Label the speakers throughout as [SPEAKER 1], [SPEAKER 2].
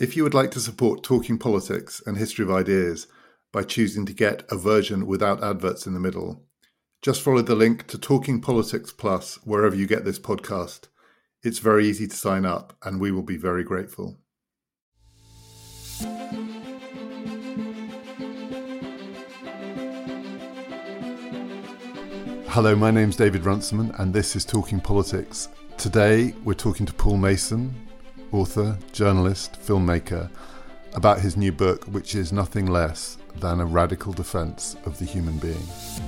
[SPEAKER 1] If you would like to support Talking Politics and History of Ideas by choosing to get a version without adverts in the middle, just follow the link to Talking Politics Plus wherever you get this podcast. It's very easy to sign up, and we will be very grateful. Hello, my name's David Runciman, and this is Talking Politics. Today, we're talking to Paul Mason, author, journalist, filmmaker, about his new book, which is nothing less than a radical defence of the human being.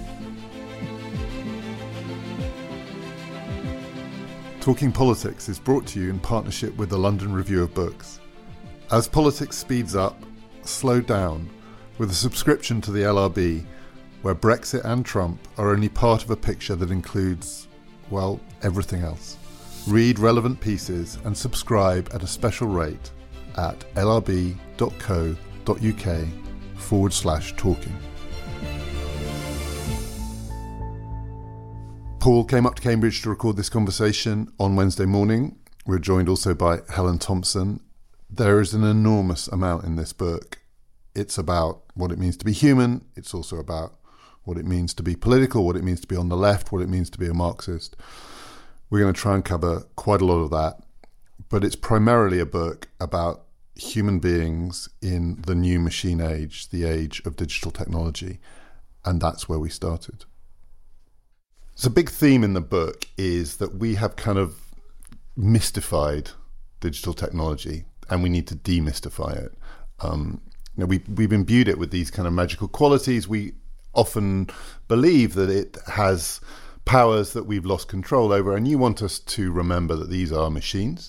[SPEAKER 1] Talking Politics is brought to you in partnership with the London Review of Books. As politics speeds up, slow down with a subscription to the LRB, where Brexit and Trump are only part of a picture that includes, well, everything else. Read relevant pieces and subscribe at a special rate at lrb.co.uk/talking. Paul came up to Cambridge to record this conversation on Wednesday morning. We're joined also by Helen Thompson. There is an enormous amount in this book. It's about what it means to be human. It's also about what it means to be political, what it means to be on the left, what it means to be a Marxist. We're going to try and cover quite a lot of that. But it's primarily a book about human beings in the new machine age, the age of digital technology. And that's where we started. So a big theme in the book is that we have kind of mystified digital technology and we need to demystify it. We've imbued it with these kind of magical qualities. We often believe that it has powers that we've lost control over, and you want us to remember that these are machines,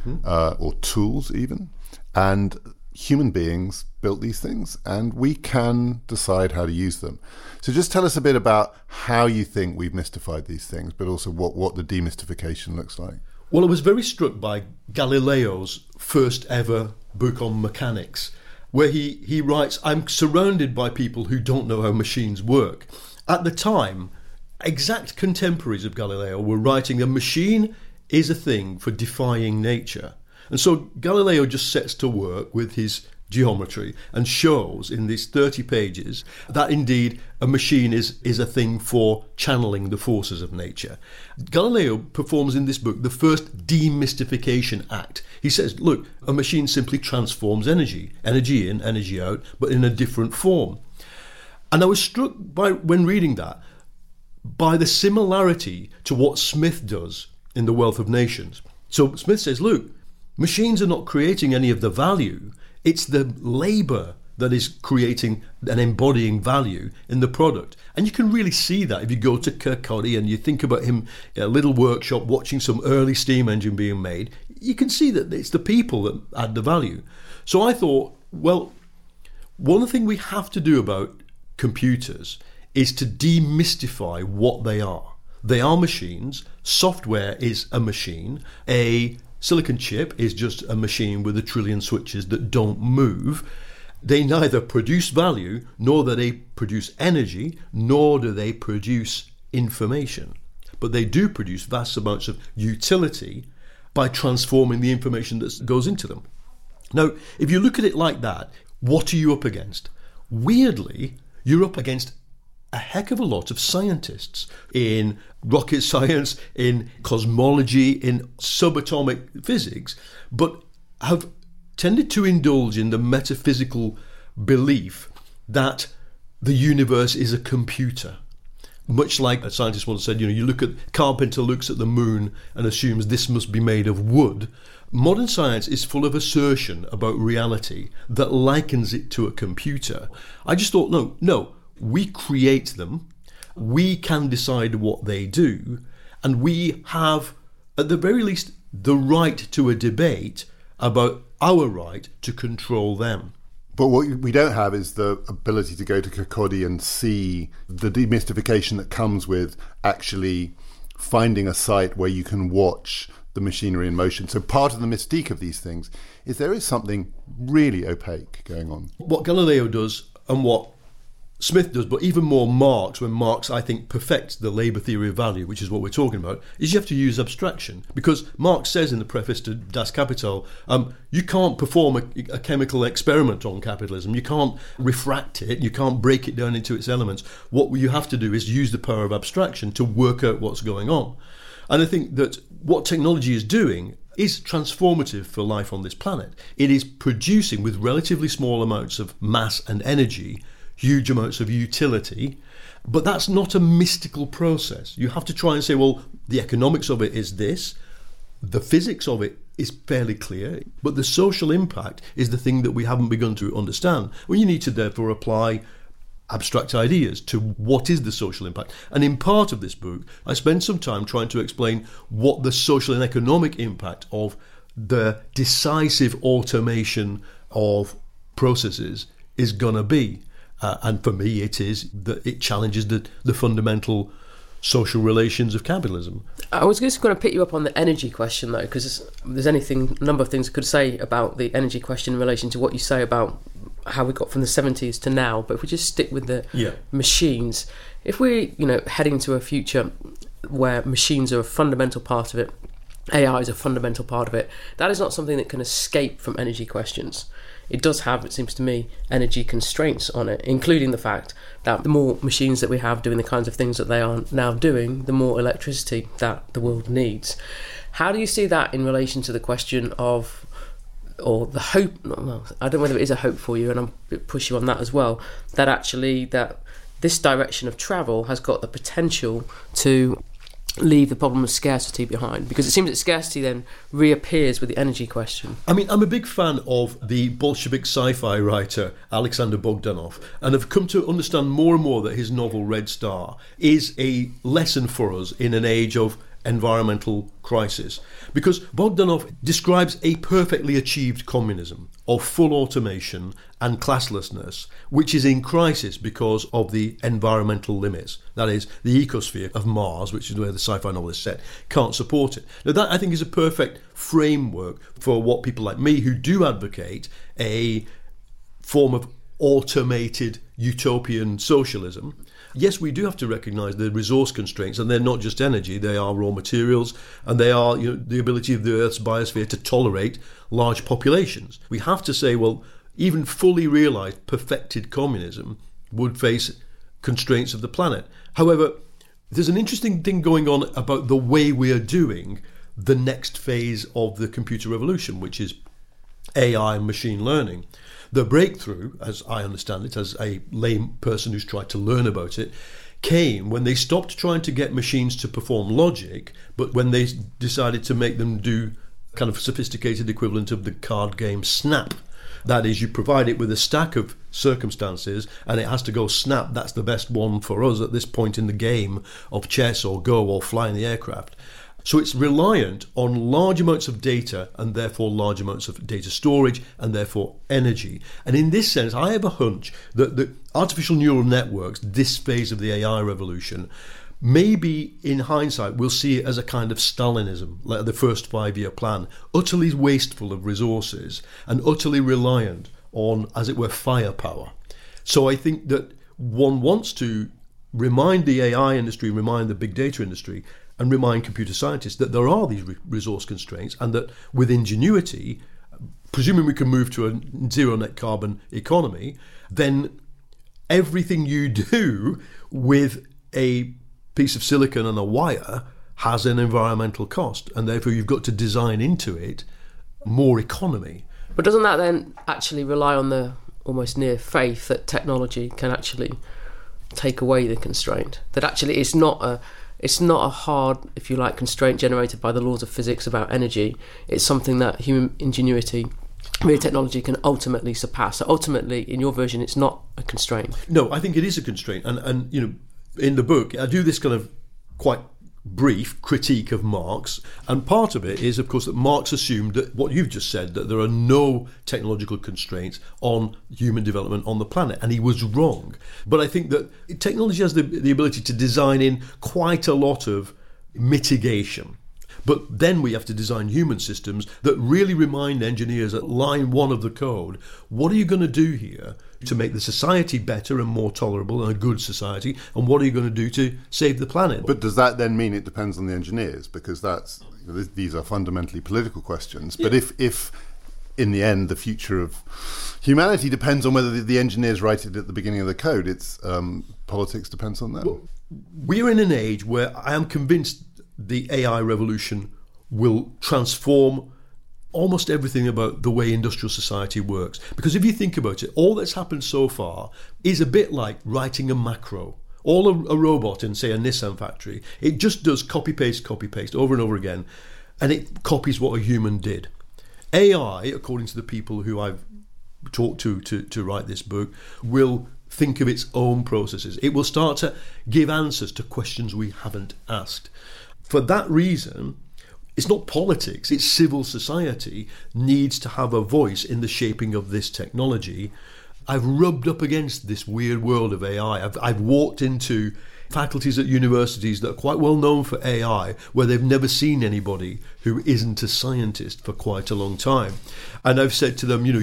[SPEAKER 1] or tools even, and human beings built these things, and we can decide how to use them. So just tell us a bit about how you think we've mystified these things, but also what the demystification looks like.
[SPEAKER 2] Well, I was very struck by Galileo's first ever book on mechanics, where he writes, "I'm surrounded by people who don't know how machines work." At the time, exact contemporaries of Galileo were writing a machine is a thing for defying nature. And so Galileo just sets to work with his geometry and shows in these 30 pages that indeed a machine is a thing for channeling the forces of nature. Galileo performs in this book the first demystification act. He says, look, a machine simply transforms energy in, energy out, but in a different form. And I was struck by, when reading that, by the similarity to what Smith does in The Wealth of Nations. So Smith says, look, machines are not creating any of the value. It's the labour that is creating and embodying value in the product. And you can really see that if you go to Kirkcaldy and you think about him in a little workshop watching some early steam engine being made. You can see that it's the people that add the value. So I thought, well, one thing we have to do about computers is to demystify what they are. They are machines. Software is a machine. A silicon chip is just a machine with a trillion switches that don't move. They neither produce value, nor do they produce energy, nor do they produce information. But they do produce vast amounts of utility by transforming the information that goes into them. Now, if you look at it like that, what are you up against? Weirdly, you're up against a heck of a lot of scientists in rocket science, in cosmology, in subatomic physics, but have tended to indulge in the metaphysical belief that the universe is a computer. Much like a scientist once said, you look at, Carpenter looks at the moon and assumes this must be made of wood. Modern science is full of assertion about reality that likens it to a computer. I just thought, no, we create them, we can decide what they do, and we have, at the very least, the right to a debate about our right to control them.
[SPEAKER 1] But what we don't have is the ability to go to Kirkcaldy and see the demystification that comes with actually finding a site where you can watch the machinery in motion. So part of the mystique of these things is there is something really opaque going on.
[SPEAKER 2] What Galileo does and what Smith does, but even more Marx, when Marx, I think, perfects the labour theory of value, which is what we're talking about, is you have to use abstraction. Because Marx says in the preface to Das Kapital, you can't perform a chemical experiment on capitalism. You can't refract it. You can't break it down into its elements. What you have to do is use the power of abstraction to work out what's going on. And I think that what technology is doing is transformative for life on this planet. It is producing, with relatively small amounts of mass and energy, huge amounts of utility, but that's not a mystical process. You have to try and say, well, the economics of it is this, the physics of it is fairly clear, but the social impact is the thing that we haven't begun to understand. Well, you need to therefore apply abstract ideas to what is the social impact. And in part of this book, I spend some time trying to explain what the social and economic impact of the decisive automation of processes is going to be. And for me, it is that it challenges the fundamental social relations of capitalism.
[SPEAKER 3] I was just going to pick you up on the energy question, though, because there's a number of things I could say about the energy question in relation to what you say about how we got from the 70s to now. But if we just stick with the machines, if we're heading to a future where machines are a fundamental part of it, AI is a fundamental part of it, that is not something that can escape from energy questions. It does have, it seems to me, energy constraints on it, including the fact that the more machines that we have doing the kinds of things that they are now doing, the more electricity that the world needs. How do you see that in relation to the question of, or the hope, well, I don't know whether it is a hope for you, and I'll push you on that as well, that actually that this direction of travel has got the potential to leave the problem of scarcity behind, because it seems that scarcity then reappears with the energy question.
[SPEAKER 2] I mean, I'm a big fan of the Bolshevik sci-fi writer Alexander Bogdanov, and have come to understand more and more that his novel Red Star is a lesson for us in an age of environmental crisis, because Bogdanov describes a perfectly achieved communism of full automation and classlessness, which is in crisis because of the environmental limits. That is, the ecosphere of Mars, which is where the sci-fi novel is set, can't support it. Now, that I think is a perfect framework for what people like me, who do advocate a form of automated utopian socialism. Yes, we do have to recognise the resource constraints, and they're not just energy, they are raw materials, and they are the ability of the Earth's biosphere to tolerate large populations. We have to say, well, even fully realised perfected communism would face constraints of the planet. However, there's an interesting thing going on about the way we are doing the next phase of the computer revolution, which is AI and machine learning. The breakthrough, as I understand it, as a lame person who's tried to learn about it, came when they stopped trying to get machines to perform logic, but when they decided to make them do kind of sophisticated equivalent of the card game Snap. That is, you provide it with a stack of circumstances and it has to go snap. That's the best one for us at this point in the game of chess or Go or flying the aircraft. So it's reliant on large amounts of data, and therefore large amounts of data storage, and therefore energy. And in this sense, I have a hunch that the artificial neural networks, this phase of the AI revolution, maybe in hindsight we'll see it as a kind of Stalinism, like the first 5-year plan, utterly wasteful of resources and utterly reliant on, as it were, firepower. So I think that one wants to remind the AI industry, remind the big data industry, and remind computer scientists that there are these resource constraints, and that with ingenuity, presuming we can move to a zero net carbon economy, then everything you do with a piece of silicon and a wire has an environmental cost, and therefore you've got to design into it more economy.
[SPEAKER 3] But doesn't that then actually rely on the almost near faith that technology can actually take away the constraint? That actually it's not a hard, if you like, constraint generated by the laws of physics about energy. It's something that human ingenuity, mere technology, can ultimately surpass. So ultimately, in your version, it's not a constraint.
[SPEAKER 2] No, I think it is a constraint. And in the book, I do this kind of quite brief critique of Marx, and part of it is, of course, that Marx assumed that what you've just said, that there are no technological constraints on human development on the planet, and he was wrong. But I think that technology has the ability to design in quite a lot of mitigation, But then we have to design human systems that really remind engineers at line 1 of the code, what are you going to do here to make the society better and more tolerable and a good society, and what are you going to do to save the planet?
[SPEAKER 1] But does that then mean it depends on the engineers? Because these are fundamentally political questions. Yeah. But if in the end the future of humanity depends on whether the engineers write it at the beginning of the code, it's politics depends on them.
[SPEAKER 2] Well, we're in an age where I am convinced the AI revolution will transform almost everything about the way industrial society works. Because if you think about it, all that's happened so far is a bit like writing a macro. All a robot in, say, a Nissan factory, it just does copy-paste over and over again, and it copies what a human did. AI, according to the people who I've talked to write this book, will think of its own processes. It will start to give answers to questions we haven't asked. For that reason, it's not politics, it's civil society needs to have a voice in the shaping of this technology. I've rubbed up against this weird world of AI. I've walked into faculties at universities that are quite well known for AI, where they've never seen anybody who isn't a scientist for quite a long time. And I've said to them, you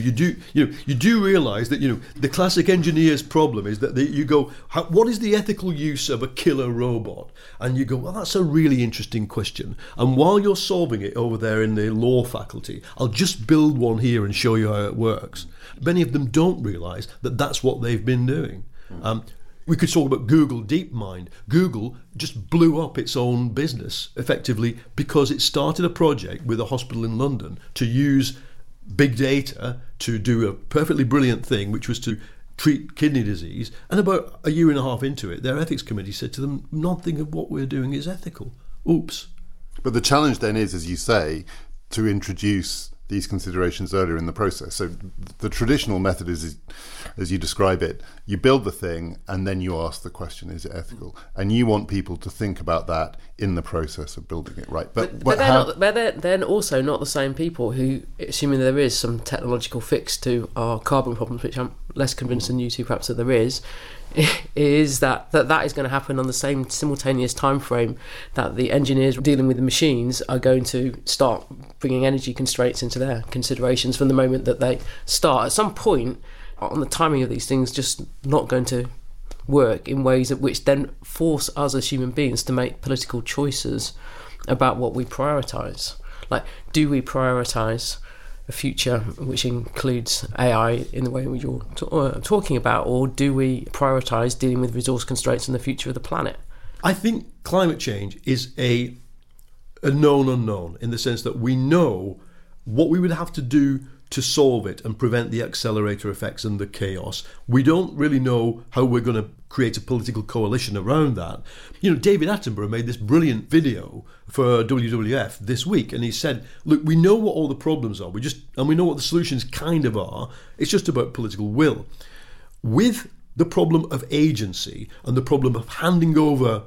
[SPEAKER 2] do realise that the classic engineer's problem is that you go, what is the ethical use of a killer robot? And you go, well, that's a really interesting question. And while you're solving it over there in the law faculty, I'll just build one here and show you how it works. Many of them don't realise that that's what they've been doing. We could talk about Google DeepMind. Google just blew up its own business, effectively, because it started a project with a hospital in London to use big data to do a perfectly brilliant thing, which was to treat kidney disease. And about a year and a half into it, their ethics committee said to them, nothing of what we're doing is ethical. Oops.
[SPEAKER 1] But the challenge then is, as you say, to introduce these considerations earlier in the process. So the traditional method is, as you describe it, you build the thing and then you ask the question, is it ethical? And you want people to think about that in the process of building it, right?
[SPEAKER 3] But they're also not the same people who, assuming there is some technological fix to our carbon problems, which I'm less convinced than you two perhaps that there is that is going to happen on the same simultaneous time frame that the engineers dealing with the machines are going to start bringing energy constraints into their considerations from the moment that they start. At some point, on the timing of these things, just not going to work in ways that which then force us as human beings to make political choices about what we prioritise. Like, do we prioritise a future which includes AI in the way you're talking about, or do we prioritise dealing with resource constraints and the future of the planet?
[SPEAKER 2] I think climate change is a known unknown, in the sense that we know what we would have to do to solve it and prevent the accelerator effects and the chaos. We don't really know how we're going to create a political coalition around that. David Attenborough made this brilliant video for WWF this week, and he said, look, we know what all the problems are, and we know what the solutions kind of are. It's just about political will. With the problem of agency and the problem of handing over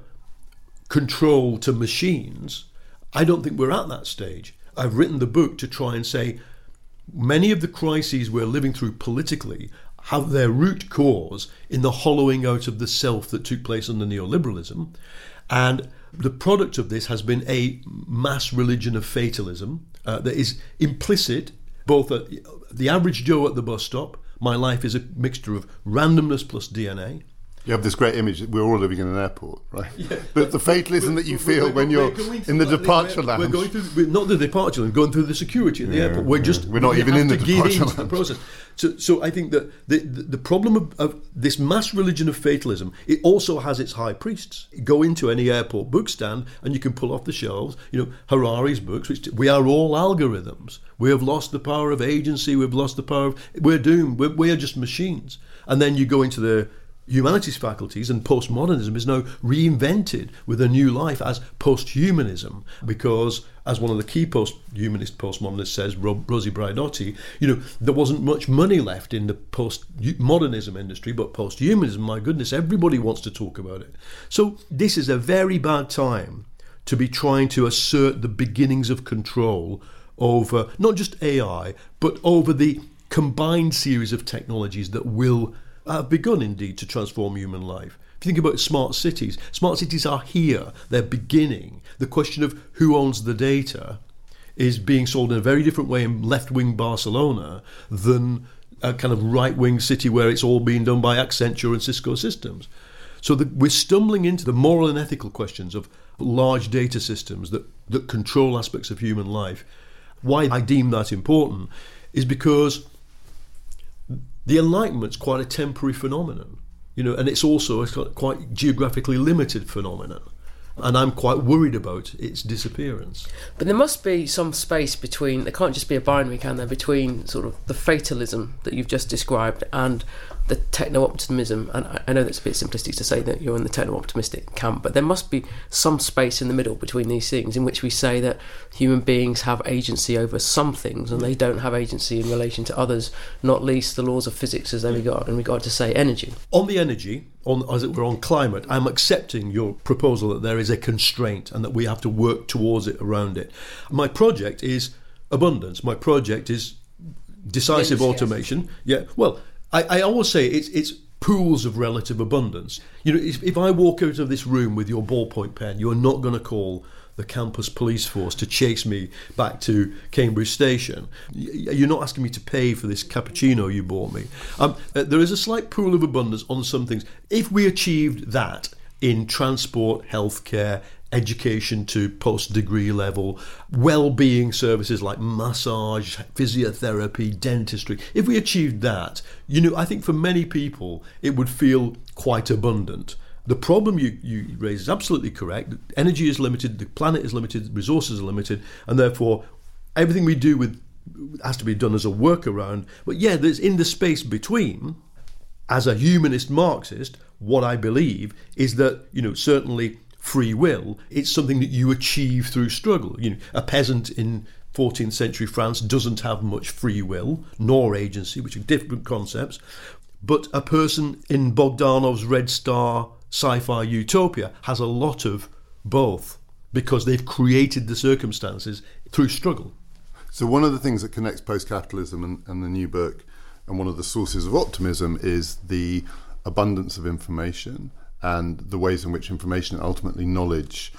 [SPEAKER 2] control to machines, I don't think we're at that stage. I've written the book to try and say, many of the crises we're living through politically have their root cause in the hollowing out of the self that took place under neoliberalism. And the product of this has been a mass religion of fatalism that is implicit, both at the average Joe at the bus stop. My life is a mixture of randomness plus DNA.
[SPEAKER 1] You have this great image that we're all living in an airport, right? Yeah. The fatalism that you feel when you're in the departure lounge.
[SPEAKER 2] We're going through, not the departure lounge, going through the security at the airport. We're not even in the departure lounge. The process. So I think that the problem of this mass religion of fatalism, it also has its high priests. You go into any airport bookstand and you can pull off the shelves, Harari's books, which we are all algorithms. We have lost the power of agency. We've lost the power of, we're doomed. We are just machines. And then you go into the humanities faculties, and postmodernism is now reinvented with a new life as posthumanism, because, as one of the key postmodernists says, Rosie Braidotti, there wasn't much money left in the postmodernism industry, but posthumanism, my goodness, everybody wants to talk about it. So this is a very bad time to be trying to assert the beginnings of control over not just AI, but over the combined series of technologies that will have begun indeed to transform human life. If you think about smart cities are here, they're beginning. The question of who owns the data is being solved in a very different way in left-wing Barcelona than a kind of right-wing city where it's all being done by Accenture and Cisco Systems. So we're stumbling into the moral and ethical questions of large data systems that control aspects of human life. Why I deem that important is because the Enlightenment's quite a temporary phenomenon, and it's also a quite geographically limited phenomenon. And I'm quite worried about its disappearance.
[SPEAKER 3] But there must be some space between, there can't just be a binary, can there, between sort of the fatalism that you've just described and the techno-optimism. And I know that's a bit simplistic to say that you're in the techno-optimistic camp, but there must be some space in the middle between these things in which we say that human beings have agency over some things and they don't have agency in relation to others, not least the laws of physics as they regard to, say, energy.
[SPEAKER 2] On the energy, as it were, on climate, I'm accepting your proposal that there is a constraint and that we have to work towards it, around it. My project is abundance. My project is decisive automation. Yeah, well, I always say it's pools of relative abundance. If I walk out of this room with your ballpoint pen, you're not going to call the campus police force to chase me back to Cambridge Station. You're not asking me to pay for this cappuccino you bought me. There is a slight pool of abundance on some things. If we achieved that in transport, healthcare, education to post-degree level, well-being services like massage, physiotherapy, dentistry, if we achieved that, I think for many people it would feel quite abundant. The problem you raise is absolutely correct. Energy is limited, the planet is limited, resources are limited, and therefore everything we do has to be done as a workaround. But yeah, there's in the space between, as a humanist Marxist, what I believe is that, certainly free will, it's something that you achieve through struggle. A peasant in 14th century France doesn't have much free will, nor agency, which are different concepts. But a person in Bogdanov's Red Star sci-fi utopia has a lot of both because they've created the circumstances through struggle.
[SPEAKER 1] So one of the things that connects post-capitalism and the new book, and one of the sources of optimism, is the abundance of information and the ways in which information and ultimately knowledge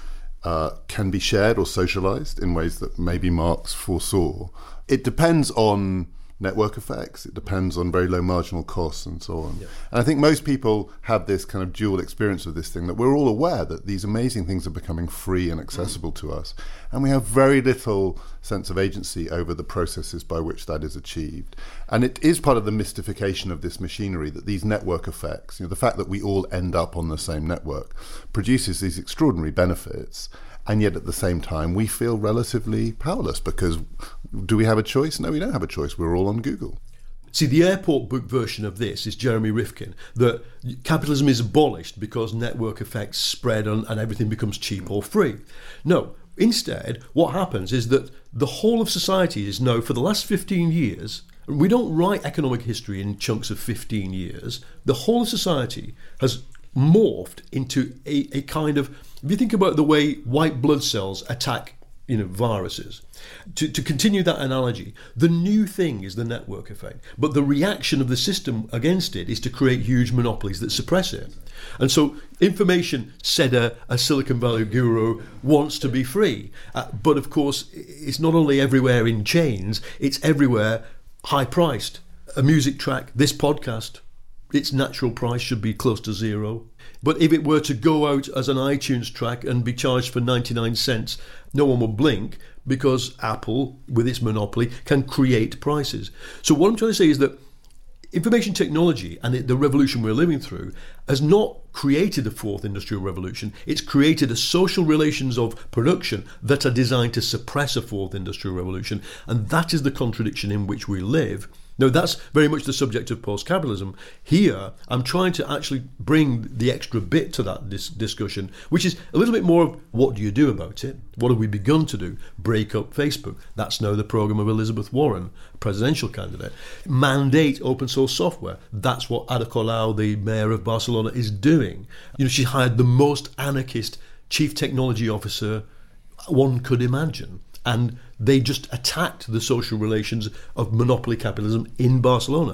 [SPEAKER 1] can be shared or socialized in ways that maybe Marx foresaw. It depends on network effects, it depends on very low marginal costs and so on. Yeah. And I think most people have this kind of dual experience of this thing, that we're all aware that these amazing things are becoming free and accessible to us, and we have very little sense of agency over the processes by which that is achieved. And it is part of the mystification of this machinery that these network effects, the fact that we all end up on the same network, produces these extraordinary benefits. And yet at the same time, we feel relatively powerless because do we have a choice? No, we don't have a choice. We're all on Google.
[SPEAKER 2] See, the airport book version of this is Jeremy Rifkin, that capitalism is abolished because network effects spread and everything becomes cheap or free. No, instead, what happens is that the whole of society is now, for the last 15 years, and we don't write economic history in chunks of 15 years, the whole of society has morphed into a kind of, if you think about the way white blood cells attack viruses, to continue that analogy, the new thing is the network effect, but the reaction of the system against it is to create huge monopolies that suppress it. And so information, said a Silicon Valley guru, wants to be free, but of course it's not only everywhere in chains, it's everywhere high priced. A music track, this podcast, its natural price should be close to zero. But if it were to go out as an iTunes track and be charged for 99 cents, no one would blink, because Apple, with its monopoly, can create prices. So what I'm trying to say is that information technology and the revolution we're living through has not created a fourth industrial revolution. It's created a social relations of production that are designed to suppress a fourth industrial revolution. And that is the contradiction in which we live. Now, that's very much the subject of post-capitalism. Here, I'm trying to actually bring the extra bit to that discussion, which is a little bit more of what do you do about it? What have we begun to do? Break up Facebook. That's now the programme of Elizabeth Warren, presidential candidate. Mandate open source software. That's what Ada Colau, the mayor of Barcelona, is doing. She hired the most anarchist chief technology officer one could imagine. And they just attacked the social relations of monopoly capitalism in Barcelona.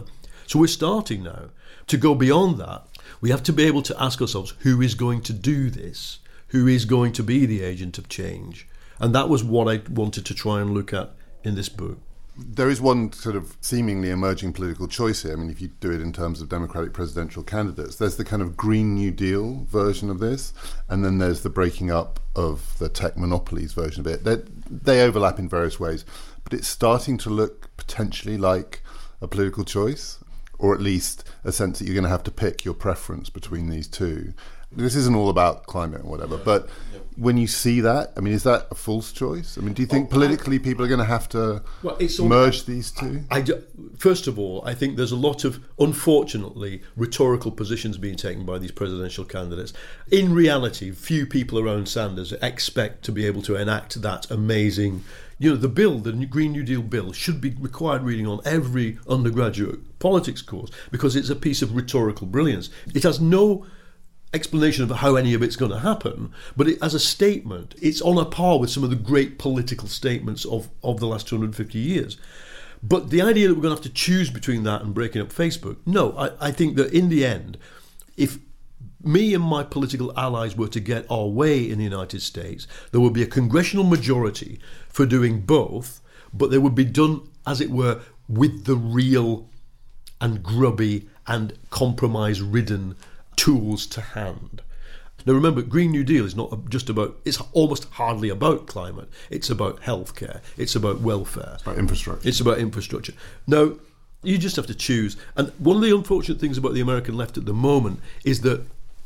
[SPEAKER 2] So we're starting now. To go beyond that, we have to be able to ask ourselves, who is going to do this? Who is going to be the agent of change? And that was what I wanted to try and look at in this book.
[SPEAKER 1] There is one sort of seemingly emerging political choice here. I mean, if you do it in terms of Democratic presidential candidates, there's the kind of Green New Deal version of this, and then there's the breaking up of the tech monopolies version of it. They overlap in various ways, but it's starting to look potentially like a political choice, or at least a sense that you're going to have to pick your preference between these two. This isn't all about climate or whatever, but when you see that, I mean, is that a false choice? I mean, do you think politically people are going to have to merge these two?
[SPEAKER 2] First of all, I think there's a lot of, unfortunately, rhetorical positions being taken by these presidential candidates. In reality, few people around Sanders expect to be able to enact that amazing... the bill, the Green New Deal bill, should be required reading on every undergraduate politics course because it's a piece of rhetorical brilliance. It has no explanation of how any of it's going to happen, but as a statement, it's on a par with some of the great political statements of the last 250 years. But the idea that we're going to have to choose between that and breaking up Facebook, no, I think that in the end, if me and my political allies were to get our way in the United States, there would be a congressional majority for doing both, but they would be done, as it were, with the real and grubby and compromise-ridden tools to hand. Now remember, Green New Deal is not just about, it's almost hardly about climate. It's about healthcare. It's about welfare.
[SPEAKER 1] It's about infrastructure.
[SPEAKER 2] It's about infrastructure. Now, you just have to choose. And one of the unfortunate things about the American left at the moment is that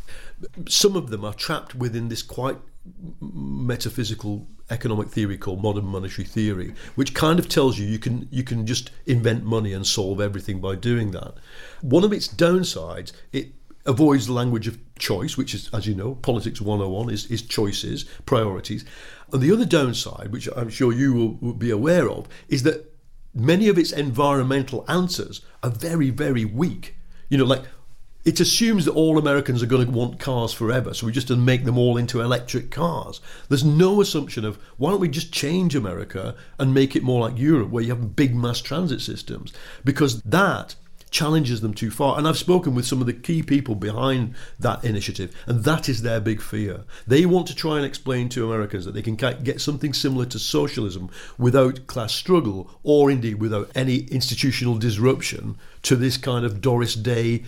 [SPEAKER 2] some of them are trapped within this quite metaphysical economic theory called modern monetary theory, which kind of tells you you can just invent money and solve everything by doing that. One of its downsides, it avoids the language of choice, which is, as you know, politics 101 is choices, priorities. And the other downside, which I'm sure you will be aware of, is that many of its environmental answers are very, very weak. Like, it assumes that all Americans are going to want cars forever, so we just make them all into electric cars. There's no assumption of, why don't we just change America and make it more like Europe, where you have big mass transit systems? Because that challenges them too far. And I've spoken with some of the key people behind that initiative, and that is their big fear. They want to try and explain to Americans that they can get something similar to socialism without class struggle, or indeed without any institutional disruption to this kind of Doris Day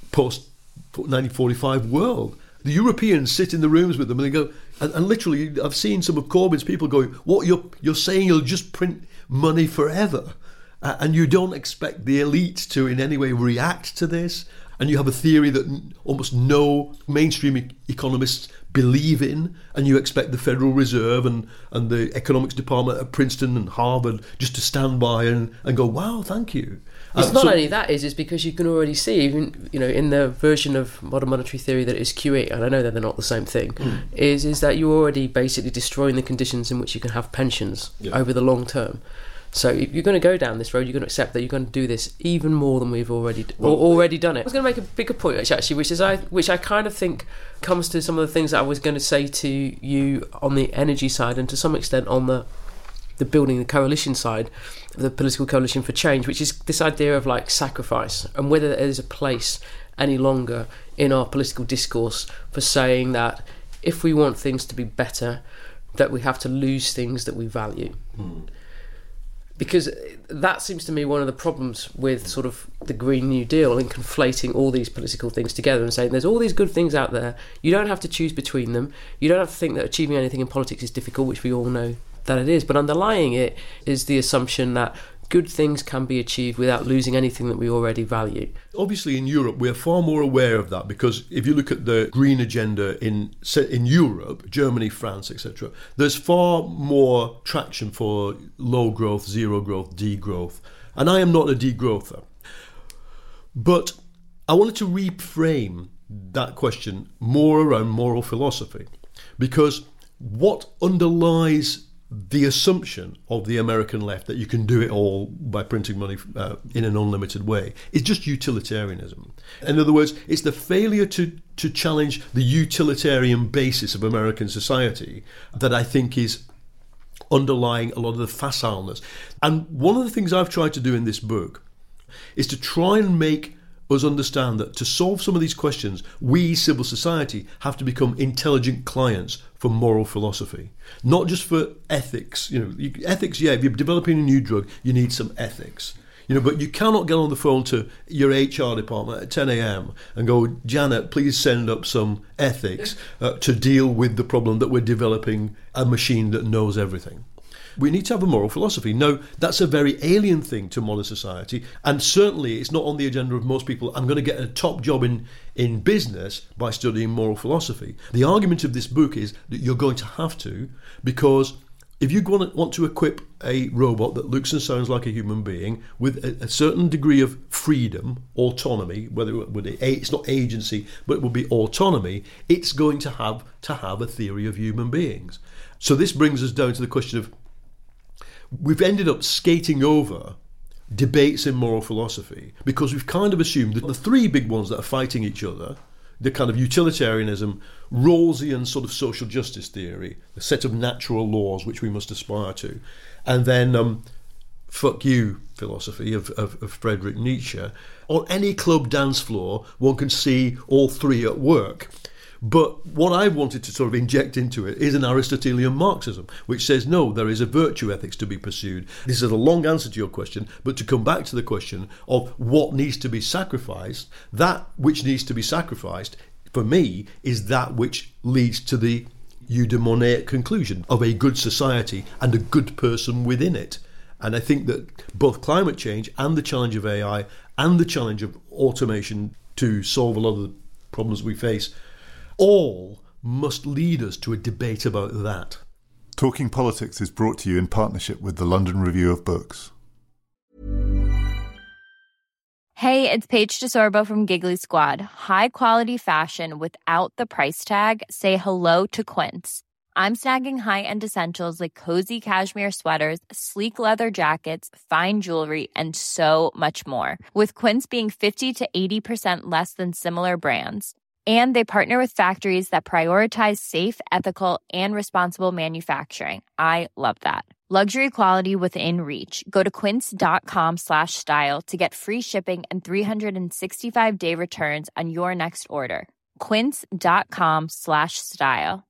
[SPEAKER 2] post-1945 world. The Europeans sit in the rooms with them and they go, and literally I've seen some of Corbyn's people going, what you're saying you'll just print money forever? And you don't expect the elite to in any way react to this. And you have a theory that almost no mainstream economists believe in. And you expect the Federal Reserve and the economics department at Princeton and Harvard just to stand by and go, wow, thank you.
[SPEAKER 3] It's not only that, it's because you can already see, even in the version of modern monetary theory that is QE, and I know that they're not the same thing, is that you're already basically destroying the conditions in which you can have pensions over the long term. So if you're going to go down this road, you're going to accept that you're going to do this even more than we've already done it. I was going to make a bigger point, actually, which I kind of think comes to some of the things that I was going to say to you on the energy side, and to some extent on the building the coalition side, the political coalition for change, which is this idea of like sacrifice, and whether there is a place any longer in our political discourse for saying that if we want things to be better, that we have to lose things that we value. Because that seems to me one of the problems with sort of the Green New Deal, and conflating all these political things together and saying there's all these good things out there, you don't have to choose between them, you don't have to think that achieving anything in politics is difficult, which we all know that it is, but underlying it is the assumption that good things can be achieved without losing anything that we already value.
[SPEAKER 2] Obviously in Europe we're far more aware of that, because if you look at the green agenda in Europe, Germany, France, etc., there's far more traction for low growth, zero growth, degrowth. And I am not a degrowther. But I wanted to reframe that question more around moral philosophy, because what underlies the assumption of the American left that you can do it all by printing money in an unlimited way is just utilitarianism. In other words, it's the failure to challenge the utilitarian basis of American society that I think is underlying a lot of the facileness. And one of the things I've tried to do in this book, is to try and make us understand that to solve some of these questions, we, civil society, have to become intelligent clients for moral philosophy, not just for ethics. Ethics, if you're developing a new drug, you need some ethics. But you cannot get on the phone to your HR department at 10 a.m. and go, Janet, please send up some ethics to deal with the problem that we're developing a machine that knows everything. We need to have a moral philosophy. No, that's a very alien thing to modern society, and certainly it's not on the agenda of most people. I'm going to get a top job in business by studying moral philosophy. The argument of this book is that you're going to have to, because if you want to equip a robot that looks and sounds like a human being with a certain degree of freedom, autonomy, it's not agency, but it will be autonomy, it's going to have a theory of human beings. So this brings us down to the question of, we've ended up skating over debates in moral philosophy because we've kind of assumed that the three big ones that are fighting each other, the kind of utilitarianism, Rawlsian sort of social justice theory, a set of natural laws which we must aspire to, and then fuck you philosophy of Friedrich Nietzsche. On any club dance floor, one can see all three at work. But what I wanted to sort of inject into it is an Aristotelian Marxism, which says, no, there is a virtue ethics to be pursued. This is a long answer to your question, but to come back to the question of what needs to be sacrificed, that which needs to be sacrificed, for me, is that which leads to the eudaimonic conclusion of a good society and a good person within it. And I think that both climate change and the challenge of AI and the challenge of automation to solve a lot of the problems we face all must lead us to a debate about that.
[SPEAKER 1] Talking Politics is brought to you in partnership with the London Review of Books.
[SPEAKER 4] Hey, it's Paige DeSorbo from Giggly Squad. High quality fashion without the price tag. Say hello to Quince. I'm snagging high-end essentials like cozy cashmere sweaters, sleek leather jackets, fine jewelry, and so much more. With Quince being 50 to 80% less than similar brands. And they partner with factories that prioritize safe, ethical, and responsible manufacturing. I love that. Luxury quality within reach. Go to quince.com/style to get free shipping and 365-day returns on your next order. Quince.com/style.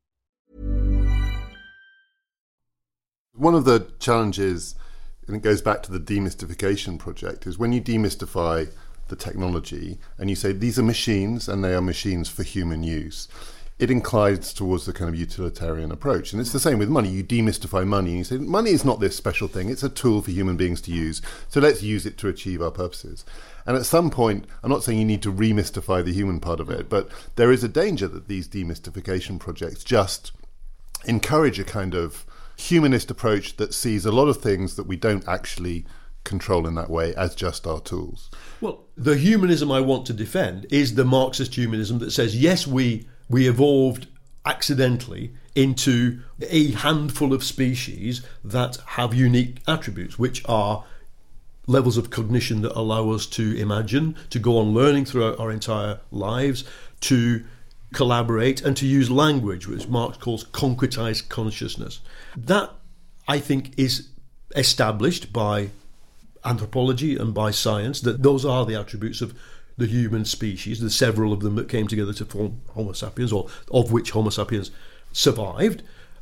[SPEAKER 1] One of the challenges, and it goes back to the demystification project, is when you demystify the technology and you say these are machines and they are machines for human use, it inclines towards the kind of utilitarian approach. And it's the same with money. You demystify money and you say money is not this special thing, it's a tool for human beings to use, so let's use it to achieve our purposes. And at some point, I'm not saying you need to remystify the human part of it, but there is a danger that these demystification projects just encourage a kind of humanist approach that sees a lot of things that we don't actually control in that way as just our tools.
[SPEAKER 2] Well, the humanism I want to defend is the Marxist humanism that says, yes, we evolved accidentally into a handful of species that have unique attributes, which are levels of cognition that allow us to imagine, to go on learning throughout our entire lives, to collaborate, and to use language, which Marx calls concretized consciousness. That, I think, is established by anthropology and by science, that those are the attributes of the human species, the several of them that came together to form Homo sapiens, or of which Homo sapiens survived.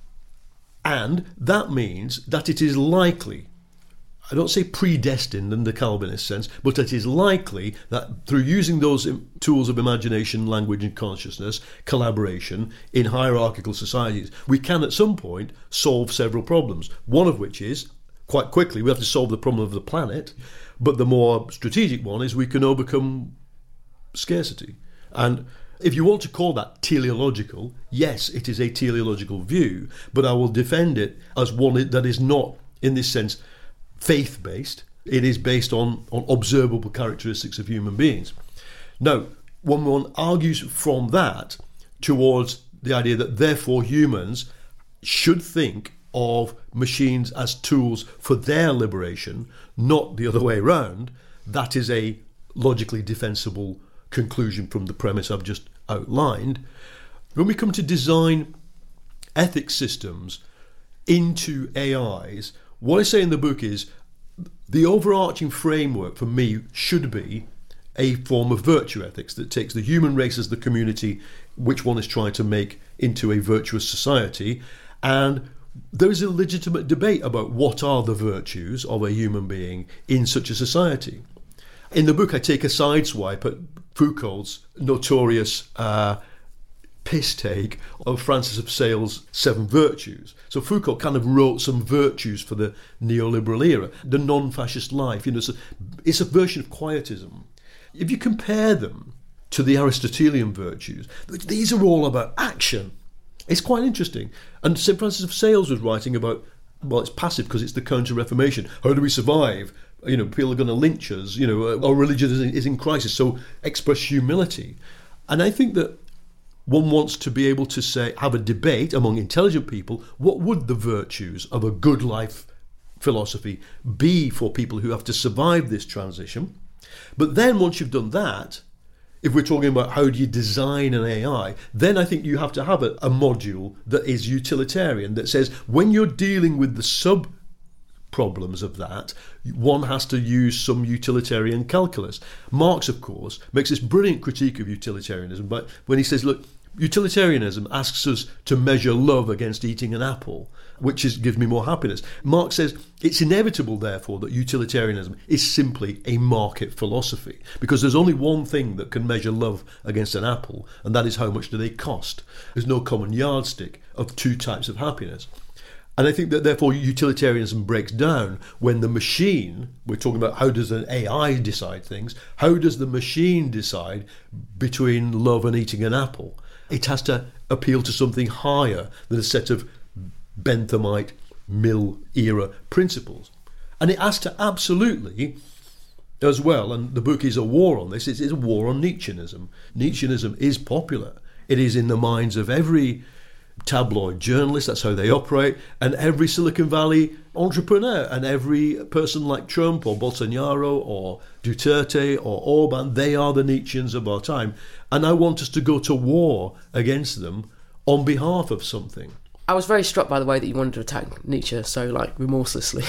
[SPEAKER 2] And that means that it is likely, I don't say predestined in the Calvinist sense, but it is likely that through using those tools of imagination, language and consciousness, collaboration in hierarchical societies, we can at some point solve several problems. One of which is, quite quickly, we have to solve the problem of the planet, but the more strategic one is we can overcome scarcity. And if you want to call that teleological, yes, it is a teleological view, but I will defend it as one that is not, in this sense, faith-based. It is based on observable characteristics of human beings. Now, when one argues from that towards the idea that therefore humans should think of machines as tools for their liberation, not the other way around, that is a logically defensible conclusion from the premise I've just outlined. When we come to design ethics systems into AIs, what I say in the book is the overarching framework for me should be a form of virtue ethics that takes the human race as the community which one is trying to make into a virtuous society. And there is a legitimate debate about what are the virtues of a human being in such a society. In the book, I take a sideswipe at Foucault's notorious piss take of Francis of Sales' 7 Virtues. So Foucault kind of wrote some virtues for the neoliberal era, the non-fascist life. It's a version of quietism. If you compare them to the Aristotelian virtues, these are all about action. It's quite interesting. And St. Francis of Sales was writing about, well, it's passive because it's the Counter-Reformation. How do we survive? People are going to lynch us. Our religion is in crisis. So express humility. And I think that one wants to be able to have a debate among intelligent people. What would the virtues of a good life philosophy be for people who have to survive this transition? But then once you've done that, if we're talking about how do you design an AI, then I think you have to have a module that is utilitarian, that says when you're dealing with the sub-problems of that, one has to use some utilitarian calculus. Marx, of course, makes this brilliant critique of utilitarianism, but when he says, look, utilitarianism asks us to measure love against eating an apple, which gives me more happiness. Marx says it's inevitable, therefore, that utilitarianism is simply a market philosophy, because there's only one thing that can measure love against an apple, and that is how much do they cost. There's no common yardstick of 2 types of happiness. And I think that, therefore, utilitarianism breaks down when the machine, we're talking about how does an AI decide things, how does the machine decide between love and eating an apple? It has to appeal to something higher than a set of Benthamite Mill-era principles. And it has to absolutely, as well, and the book is a war on this, it's a war on Nietzscheanism. Nietzscheanism is popular. It is in the minds of every tabloid journalist, that's how they operate, and every Silicon Valley entrepreneur, and every person like Trump or Bolsonaro or Duterte or Orban, they are the Nietzscheans of our time. And I want us to go to war against them on behalf of something.
[SPEAKER 3] I was very struck by the way that you wanted to attack Nietzsche so remorselessly.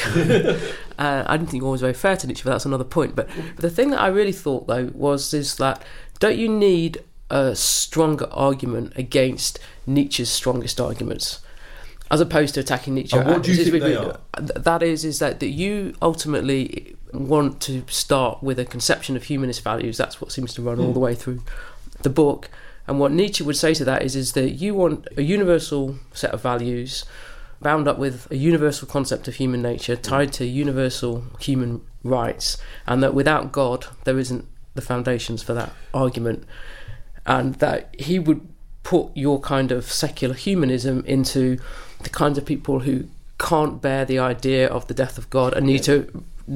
[SPEAKER 3] I didn't think you were always very fair to Nietzsche, but that's another point. But the thing that I really thought, though, is that don't you need a stronger argument against Nietzsche's strongest arguments, as opposed to attacking Nietzsche?
[SPEAKER 2] And what do you think they are?
[SPEAKER 3] That is that you ultimately want to start with a conception of humanist values. That's what seems to run all the way through the book. And what Nietzsche would say to that is that you want a universal set of values bound up with a universal concept of human nature tied to universal human rights, and that without God there isn't the foundations for that argument, and that he would put your kind of secular humanism into the kinds of people who can't bear the idea of the death of God and need to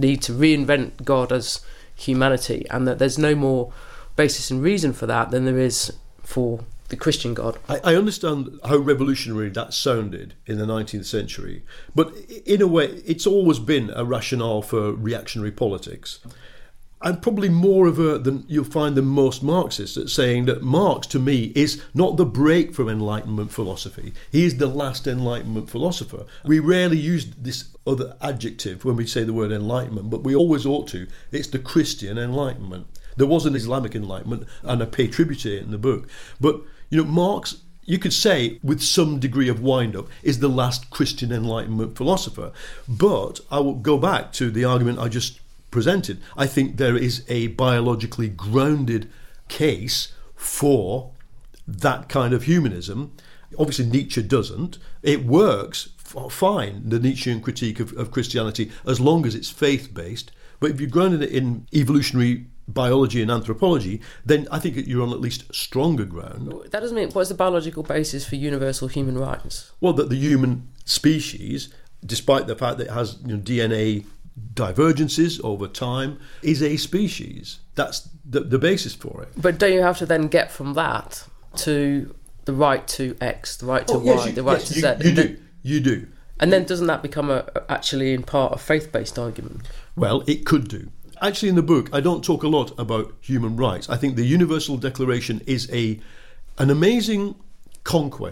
[SPEAKER 3] reinvent God as humanity, and that there's no more basis and reason for that than there is for the Christian God.
[SPEAKER 2] I understand how revolutionary that sounded in the 19th century, but in a way it's always been a rationale for reactionary politics. I'm probably more of than you'll find than most Marxists at saying that Marx, to me, is not the break from Enlightenment philosophy. He is the last Enlightenment philosopher. We rarely use this other adjective when we say the word Enlightenment, but we always ought to. It's the Christian Enlightenment. There was an Islamic Enlightenment, and I pay tribute to it in the book. But, Marx, you could say, with some degree of wind-up, is the last Christian Enlightenment philosopher. But I will go back to the argument I just presented. I think there is a biologically grounded case for that kind of humanism. Obviously, Nietzsche doesn't. It works fine, the Nietzschean critique of Christianity, as long as it's faith-based. But if you're grounded it in evolutionary biology and anthropology, then I think you're on at least stronger ground.
[SPEAKER 3] That doesn't mean, what's the biological basis for universal human rights?
[SPEAKER 2] Well, that the human species, despite the fact that it has DNA divergences over time, is a species. That's the basis for it.
[SPEAKER 3] But don't you have to then get from that to the right to X, the right to Y, the right to Z?
[SPEAKER 2] You do.
[SPEAKER 3] And then doesn't that become actually in part a faith-based argument?
[SPEAKER 2] Well, it could do. Actually, in the book, I don't talk a lot about human rights. I think the Universal Declaration is an amazing conquest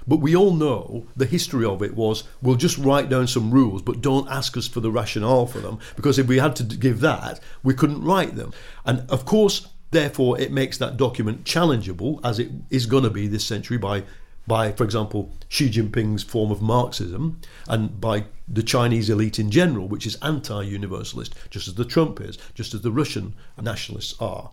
[SPEAKER 2] But we all know the history of it was, we'll just write down some rules, but don't ask us for the rationale for them, because if we had to give that, we couldn't write them. And of course, therefore, it makes that document challengeable, as it is going to be this century, by, for example, Xi Jinping's form of Marxism, and by the Chinese elite in general, which is anti-universalist, just as the Trump is, just as the Russian nationalists are.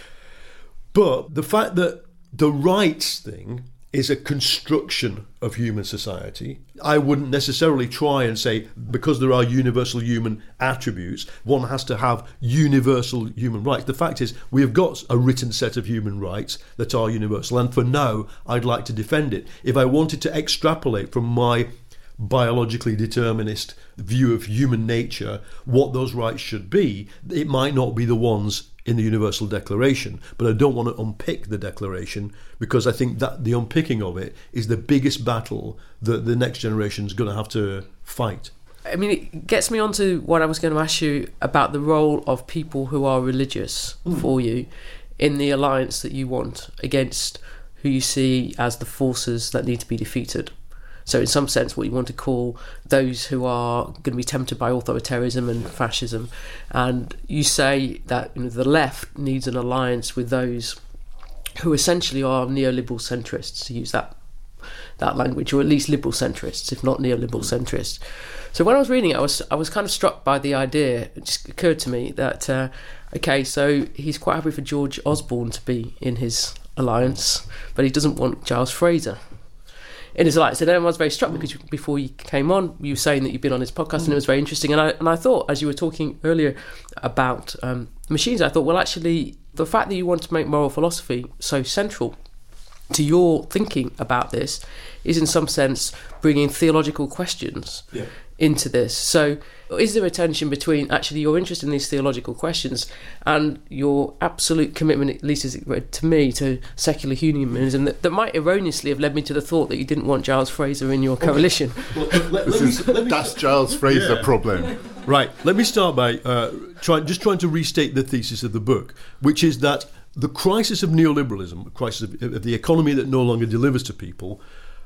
[SPEAKER 2] But the fact that the rights thing is a construction of human society, I wouldn't necessarily try and say, because there are universal human attributes, one has to have universal human rights. The fact is, we have got a written set of human rights that are universal, and for now, I'd like to defend it. If I wanted to extrapolate from my biologically determinist view of human nature what those rights should be, it might not be the ones in the Universal Declaration, but I don't want to unpick the Declaration, because I think that the unpicking of it is the biggest battle that the next generation is going to have to fight.
[SPEAKER 3] I mean, it gets me onto what I was going to ask you about the role of people who are religious for you in the alliance that you want against who you see as the forces that need to be defeated. So in some sense, what you want to call those who are going to be tempted by authoritarianism and fascism. And you say that the left needs an alliance with those who essentially are neoliberal centrists, to use that language, or at least liberal centrists, if not neoliberal centrists. So when I was reading it, I was kind of struck by the idea. It just occurred to me that, okay, so he's quite happy for George Osborne to be in his alliance, but he doesn't want Giles Fraser in his alliance. And then I was very struck, because before you came on, you were saying that you've been on his podcast, and it was very interesting. And I thought, as you were talking earlier about machines, I thought, well, actually, the fact that you want to make moral philosophy so central to your thinking about this is in some sense bringing theological questions into this. So is there a tension between actually your interest in these theological questions and your absolute commitment, at least as it read to me, to secular humanism that might erroneously have led me to the thought that you didn't want Giles Fraser in your coalition?
[SPEAKER 1] Well, that's Giles Fraser problem.
[SPEAKER 2] Right. Let me start by trying to restate the thesis of the book, which is that the crisis of neoliberalism, the crisis of the economy that no longer delivers to people,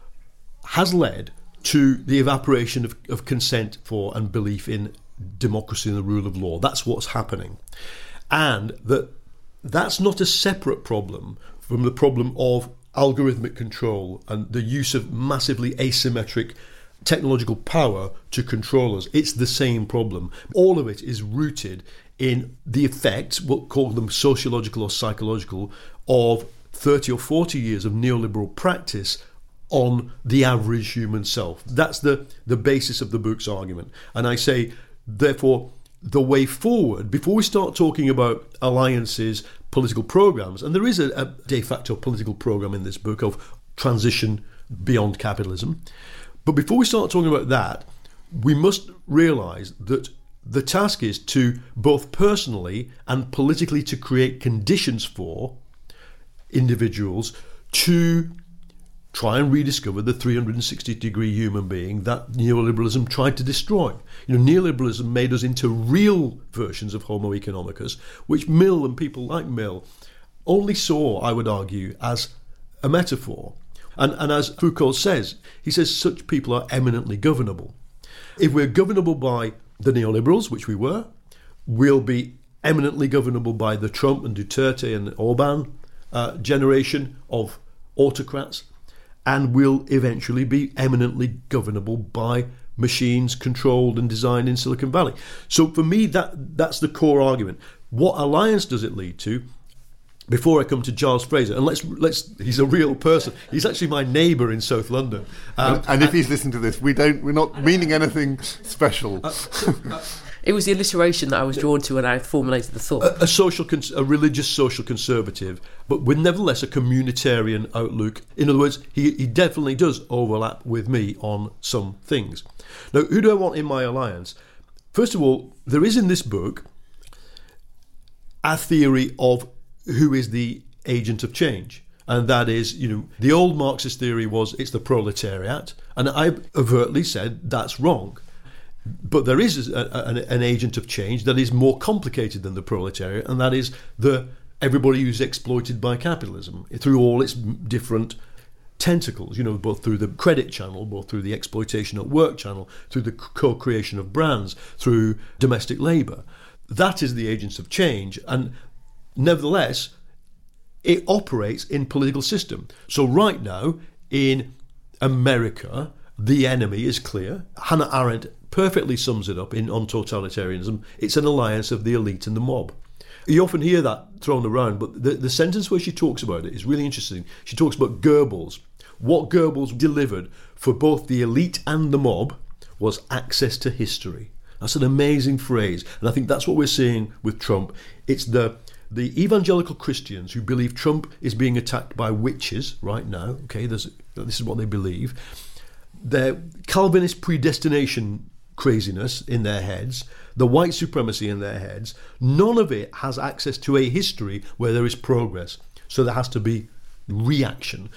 [SPEAKER 2] has led to the evaporation of consent for and belief in democracy and the rule of law. That's what's happening. And that's not a separate problem from the problem of algorithmic control and the use of massively asymmetric technological power to control us. It's the same problem. All of it is rooted in the effects, we'll call them sociological or psychological, of 30 or 40 years of neoliberal practice on the average human self. That's the basis of the book's argument. And I say, therefore, the way forward, before we start talking about alliances, political programs, and there is a de facto political program in this book of transition beyond capitalism, but before we start talking about that, we must realise that the task is to both personally and politically to create conditions for individuals to try and rediscover the 360-degree human being that neoliberalism tried to destroy. Neoliberalism made us into real versions of Homo economicus, which Mill and people like Mill only saw, I would argue, as a metaphor. And as Foucault says, he says such people are eminently governable. If we're governable by the neoliberals, which we were, we'll be eminently governable by the Trump and Duterte and Orban generation of autocrats, and will eventually be eminently governable by machines controlled and designed in Silicon Valley. So for me, that's the core argument. What alliance does it lead to? Before I come to Giles Fraser, and let's—he's a real person. He's actually my neighbour in South London.
[SPEAKER 1] And if he's listening to this, we're not meaning anything special.
[SPEAKER 3] It was the alliteration that I was drawn to when I formulated the thought.
[SPEAKER 2] A religious social conservative, but with nevertheless a communitarian outlook. In other words, he definitely does overlap with me on some things. Now, who do I want in my alliance? First of all, there is in this book a theory of who is the agent of change. And that is, the old Marxist theory was it's the proletariat. And I overtly said that's wrong. But there is an agent of change that is more complicated than the proletariat, and that is everybody who's exploited by capitalism through all its different tentacles, both through the credit channel, both through the exploitation at work channel, through the co-creation of brands, through domestic labour. That is the agents of change, and nevertheless, it operates in political system. So right now, in America, the enemy is clear. Hannah Arendt perfectly sums it up on totalitarianism. It's an alliance of the elite and the mob. You often hear that thrown around, but the sentence where she talks about it is really interesting. She talks about Goebbels. What Goebbels delivered for both the elite and the mob was access to history. That's an amazing phrase, and I think that's what we're seeing with Trump. It's the evangelical Christians who believe Trump is being attacked by witches right now. Okay, this is what they believe. Their Calvinist predestination craziness in their heads, the white supremacy in their heads, none of it has access to a history where there is progress. So there has to be reaction.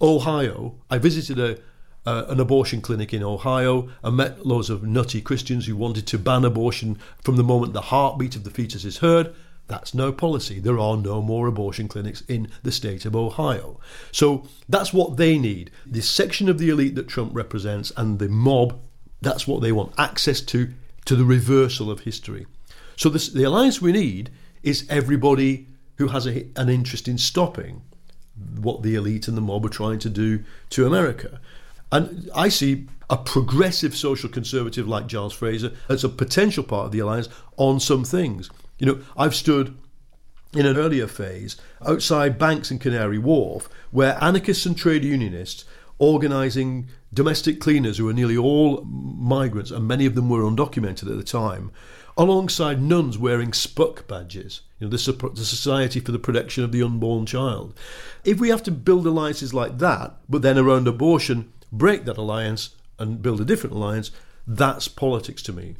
[SPEAKER 2] Ohio, I visited an abortion clinic in Ohio and met loads of nutty Christians who wanted to ban abortion from the moment the heartbeat of the fetus is heard. That's no policy. There are no more abortion clinics in the state of Ohio. So that's what they need. This section of the elite that Trump represents and the mob, that's what they want, access to the reversal of history. So the alliance we need is everybody who has an interest in stopping what the elite and the mob are trying to do to America. And I see a progressive social conservative like Giles Fraser as a potential part of the alliance on some things. I've stood in an earlier phase outside banks in Canary Wharf where anarchists and trade unionists organising domestic cleaners who were nearly all migrants, and many of them were undocumented at the time, alongside nuns wearing SPUC badges, the Society for the Protection of the Unborn Child. If we have to build alliances like that, but then around abortion, break that alliance and build a different alliance, that's politics to me.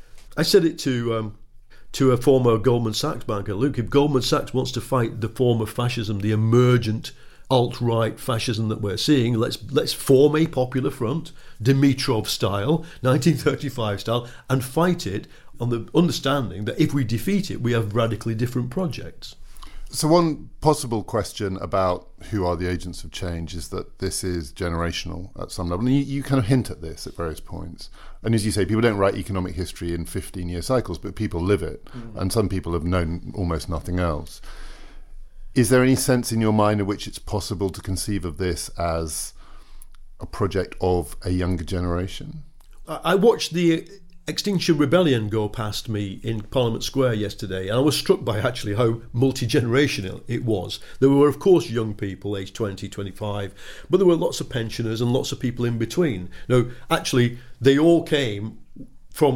[SPEAKER 2] I said it to a former Goldman Sachs banker, Luke, if Goldman Sachs wants to fight the form of fascism, the emergent alt-right fascism that we're seeing, let's form a popular front, Dimitrov style, 1935 style, and fight it on the understanding that if we defeat it, we have radically different projects.
[SPEAKER 1] So one possible question about who are the agents of change is that this is generational at some level. And you kind of hint at this at various points. And as you say, people don't write economic history in 15-year cycles, but people live it. And some people have known almost nothing else. Is there any sense in your mind in which it's possible to conceive of this as a project of a younger generation?
[SPEAKER 2] I watched the Extinction Rebellion go past me in Parliament Square yesterday, and I was struck by actually how multi-generational it was. There were, of course, young people, aged 20, 25, but there were lots of pensioners and lots of people in between. Actually, they all came from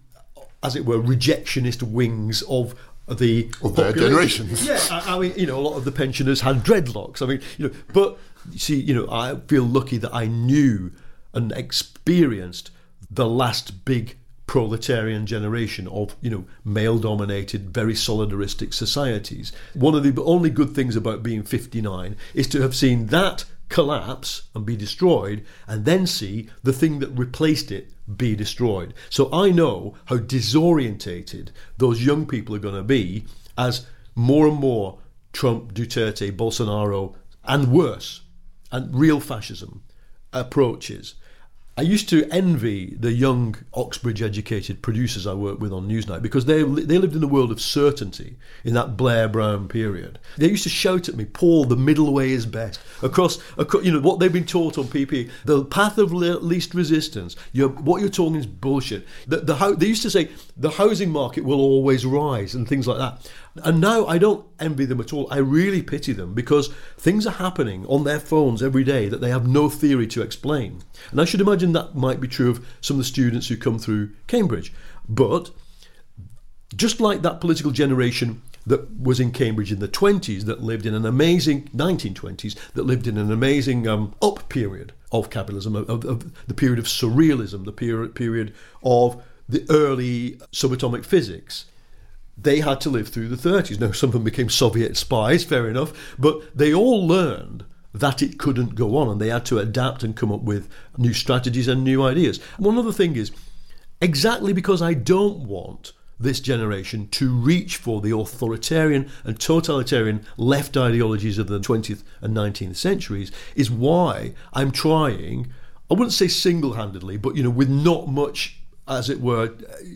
[SPEAKER 2] as it were, rejectionist wings of
[SPEAKER 1] their generations.
[SPEAKER 2] Yeah, I mean, a lot of the pensioners had dreadlocks. I mean, but you see, I feel lucky that I knew and experienced the last big proletarian generation of, male-dominated, very solidaristic societies. One of the only good things about being 59 is to have seen that collapse and be destroyed, and then see the thing that replaced it be destroyed. So I know how disorientated those young people are going to be as more and more Trump, Duterte, Bolsonaro, and worse, and real fascism approaches. I used to envy the young Oxbridge-educated producers I worked with on Newsnight because they lived in a world of certainty in that Blair Brown period. They used to shout at me, "Paul, the middle way is best." Across what they've been taught on PP, the path of least resistance. What you're talking is bullshit. They used to say the housing market will always rise and things like that. And now I don't envy them at all. I really pity them because things are happening on their phones every day that they have no theory to explain. And I should imagine that might be true of some of the students who come through Cambridge. But just like that political generation that was in Cambridge in the 20s that lived in an amazing 1920s that lived in an amazing up period of capitalism, of the period of surrealism, the period of the early subatomic physics. They had to live through the 30s. Now, some of them became Soviet spies, fair enough, but they all learned that it couldn't go on and they had to adapt and come up with new strategies and new ideas. One other thing is, exactly because I don't want this generation to reach for the authoritarian and totalitarian left ideologies of the 20th and 19th centuries is why I'm trying, I wouldn't say single-handedly, but with not much, as it were,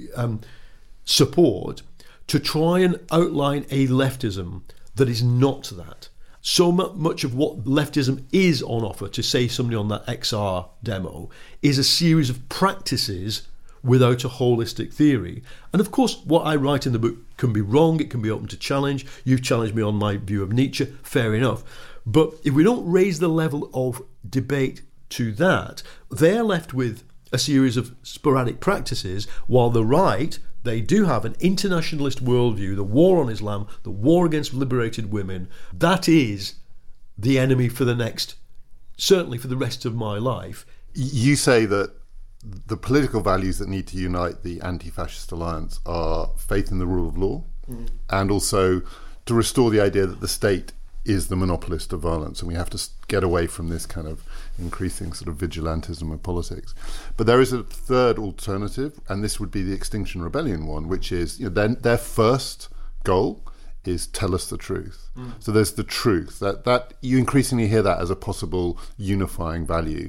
[SPEAKER 2] support, to try and outline a leftism that is not that. So much of what leftism is on offer, to say somebody on that XR demo, is a series of practices without a holistic theory. And of course, what I write in the book can be wrong, it can be open to challenge. You've challenged me on my view of Nietzsche, fair enough. But if we don't raise the level of debate to that, they're left with a series of sporadic practices, while the right, they do have an internationalist worldview, the war on Islam, the war against liberated women. That is the enemy for the next, certainly for the rest of my life.
[SPEAKER 1] You say that the political values that need to unite the anti-fascist alliance are faith in the rule of law, and also to restore the idea that the state is the monopolist of violence, and we have to get away from this kind of increasing sort of vigilantism of politics. But there is a third alternative, and this would be the Extinction Rebellion one, which is their first goal is tell us the truth. So there's the truth, that you increasingly hear that as a possible unifying value.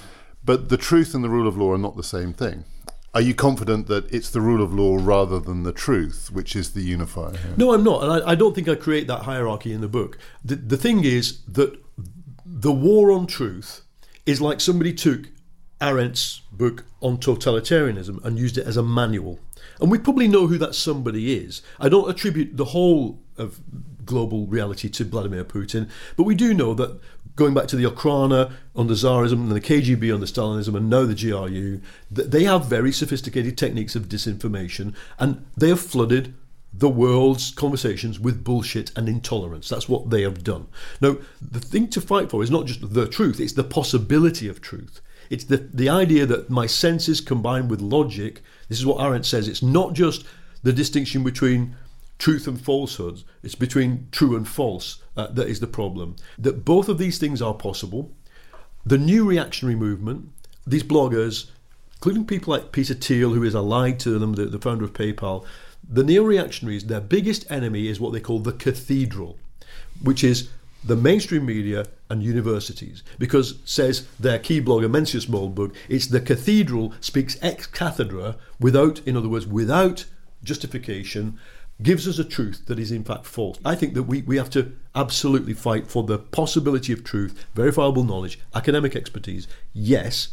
[SPEAKER 1] But the truth and the rule of law are not the same thing. Are you confident that it's the rule of law rather than the truth, which is the unifier here?
[SPEAKER 2] No, I'm not. And I don't think I create that hierarchy in the book. The thing is that the war on truth is like somebody took Arendt's book on totalitarianism and used it as a manual. And we probably know who that somebody is. I don't attribute the whole of global reality to Vladimir Putin, but we do know that going back to the Okhrana under Tsarism and the KGB under Stalinism and now the GRU, they have very sophisticated techniques of disinformation, and they have flooded the world's conversations with bullshit and intolerance. That's what they have done. Now, the thing to fight for is not just the truth, it's the possibility of truth. It's the idea that my senses combined with logic, this is what Arendt says, it's not just the distinction between truth and falsehoods, it's between true and false that is the problem. That both of these things are possible. The new reactionary movement, these bloggers, including people like Peter Thiel, who is allied to them, the founder of PayPal, the neo-reactionaries, their biggest enemy is what they call the cathedral, which is the mainstream media and universities, because, says their key blogger Mencius Moldbug, it's the cathedral speaks ex cathedra without, in other words, without justification, gives us a truth that is in fact false. I think that we have to absolutely fight for the possibility of truth, verifiable knowledge, academic expertise, yes.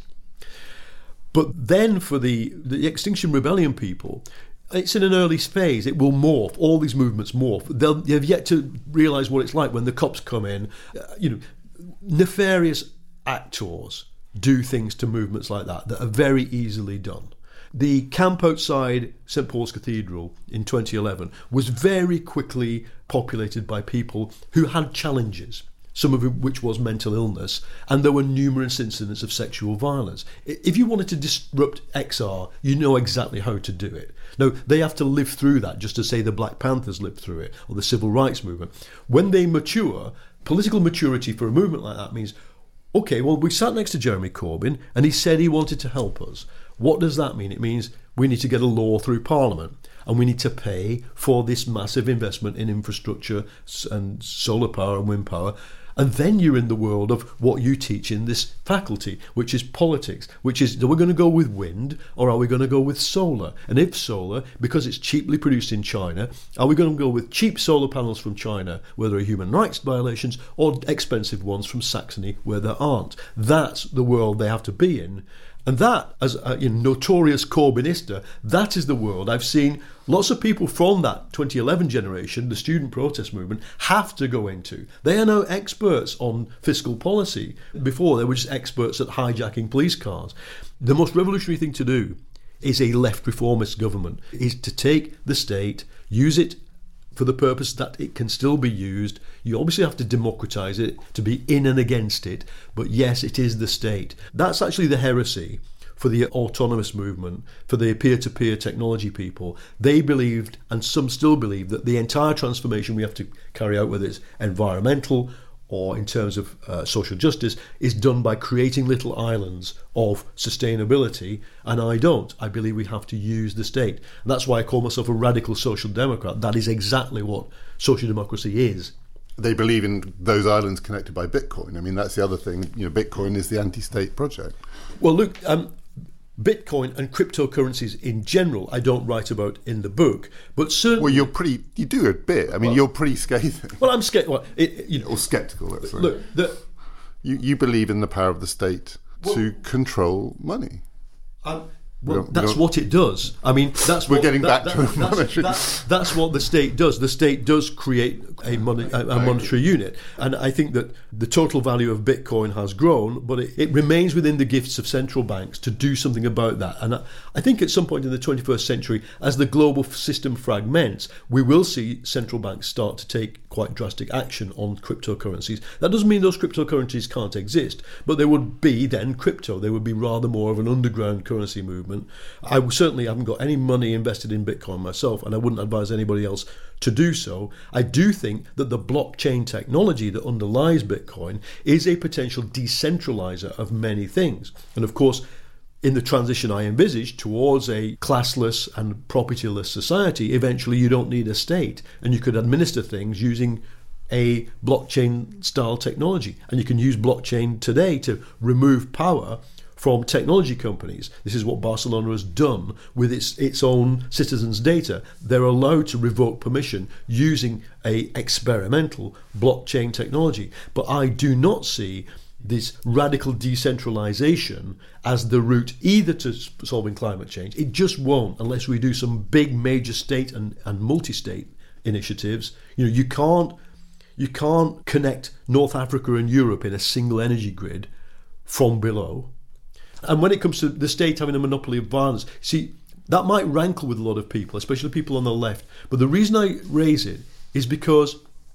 [SPEAKER 2] But then for the Extinction Rebellion people, it's in an early phase. It will morph. All these movements morph. They have yet to realise what it's like when the cops come in. Nefarious actors do things to movements like that are very easily done. The camp outside St Paul's Cathedral in 2011 was very quickly populated by people who had challenges, some of which was mental illness, and there were numerous incidents of sexual violence. If you wanted to disrupt XR, you know exactly how to do it. Now, they have to live through that, just as, say, the Black Panthers lived through it, or the Civil Rights Movement. When they mature, political maturity for a movement like that means, OK, well, we sat next to Jeremy Corbyn, and he said he wanted to help us. What does that mean? It means we need to get a law through Parliament, and we need to pay for this massive investment in infrastructure and solar power and wind power. And then you're in the world of what you teach in this faculty, which is politics, which is, are we going to go with wind or are we going to go with solar? And if solar, because it's cheaply produced in China, are we going to go with cheap solar panels from China where there are human rights violations, or expensive ones from Saxony where there aren't? That's the world they have to be in. And that, as a notorious Corbynista, that is the world I've seen lots of people from that 2011 generation, the student protest movement, have to go into. They are now experts on fiscal policy. Before, they were just experts at hijacking police cars. The most revolutionary thing to do is a left reformist government, is to take the state, use it for the purpose that it can still be used. You obviously have to democratise it to be in and against it, but yes, it is the state. That's actually the heresy for the autonomous movement, for the peer-to-peer technology people. They believed, and some still believe, that the entire transformation we have to carry out, whether it's environmental or in terms of social justice is done by creating little islands of sustainability, and I don't. I believe we have to use the state. And that's why I call myself a radical social democrat. That is exactly what social democracy is.
[SPEAKER 1] They believe in those islands connected by Bitcoin. I mean, that's the other thing. Bitcoin is the anti-state project.
[SPEAKER 2] Well, look, Bitcoin and cryptocurrencies in general, I don't write about in the book, but certainly...
[SPEAKER 1] Well, you do a bit. I mean, you're pretty scathing.
[SPEAKER 2] Well, I'm scared. Or
[SPEAKER 1] sceptical, let's say.
[SPEAKER 2] Look,
[SPEAKER 1] you believe in the power of the state to control money.
[SPEAKER 2] That's what it does. I mean, that's
[SPEAKER 1] we're getting back to monetary.
[SPEAKER 2] That's what the state does. The state does create a monetary unit, and I think that the total value of Bitcoin has grown, but it remains within the gifts of central banks to do something about that. And I think at some point in the 21st century, as the global system fragments, we will see central banks start to take quite drastic action on cryptocurrencies. That doesn't mean those cryptocurrencies can't exist, but they would be then crypto. They would be rather more of an underground currency movement. I certainly haven't got any money invested in Bitcoin myself, and I wouldn't advise anybody else to do so. I do think that the blockchain technology that underlies Bitcoin is a potential decentralizer of many things. And of course, in the transition I envisage towards a classless and propertyless society, eventually you don't need a state, and you could administer things using a blockchain style technology. And you can use blockchain today to remove power from technology companies. This is what Barcelona has done with its own citizens' data. They're allowed to revoke permission using a experimental blockchain technology. But I do not see this radical decentralization as the route either to solving climate change. It just won't unless we do some big major state and multi-state initiatives. You can't connect North Africa and Europe in a single energy grid from below. And when it comes to the state having a monopoly of violence, see, that might rankle with a lot of people, especially people on the left. But the reason I raise it is because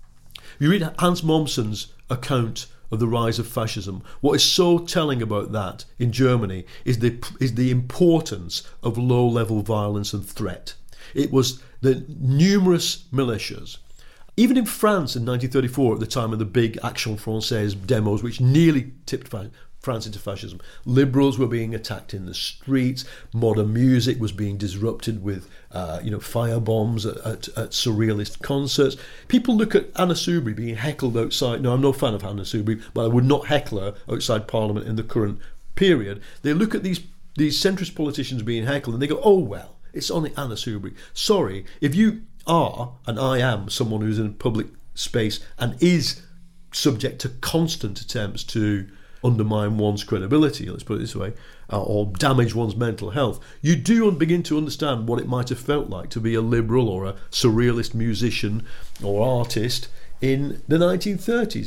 [SPEAKER 2] you read Hans Mommsen's account of the rise of fascism. What is so telling about that in Germany is the importance of low-level violence and threat. It was the numerous militias. Even in France in 1934, at the time of the big Action Française demos, which nearly tipped France into fascism, liberals were being attacked in the streets. Modern music was being disrupted with, firebombs at surrealist concerts. People look at Anna Soubry being heckled outside. No, I'm no fan of Anna Soubry, but I would not heckle her outside Parliament in the current period. They look at these centrist politicians being heckled and they go, "Oh well, it's only Anna Soubry." Sorry, if you are, and I am, someone who's in public space and is subject to constant attempts to undermine one's credibility, let's put it this way, or damage one's mental health, you do begin to understand what it might have felt like to be a liberal or a surrealist musician or artist in the 1930s.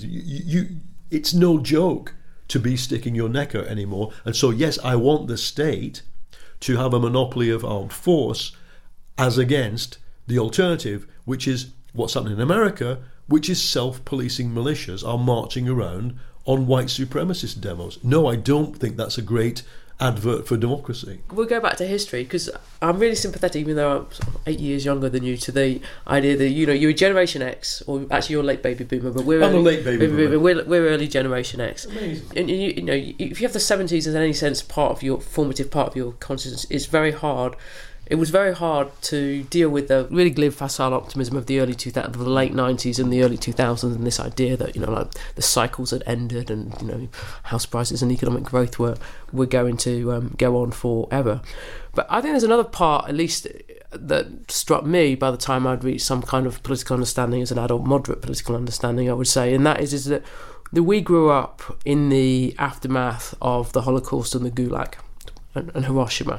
[SPEAKER 2] It's no joke to be sticking your neck out anymore. And so, yes, I want the state to have a monopoly of armed force as against the alternative, which is what's happening in America, which is self-policing militias are marching around on white supremacist demos. No, I don't think that's a great advert for democracy.
[SPEAKER 3] We'll go back to history, because I'm really sympathetic, even though I'm 8 years younger than you, to the idea that you're Generation X, or actually you're late baby boomer, but I'm
[SPEAKER 2] a late baby boomer.
[SPEAKER 3] We're early Generation X.
[SPEAKER 2] Amazing.
[SPEAKER 3] And if you have the 70s as in any sense formative part of your consciousness, it's very hard. It was very hard to deal with the really glib, facile optimism of the early 2000s, of the late 90s and the early 2000s, and this idea that the cycles had ended, and house prices and economic growth were going to go on forever. But I think there's another part, at least, that struck me by the time I'd reached some kind of political understanding as an adult, moderate political understanding, I would say, and that is that we grew up in the aftermath of the Holocaust and the Gulag and Hiroshima.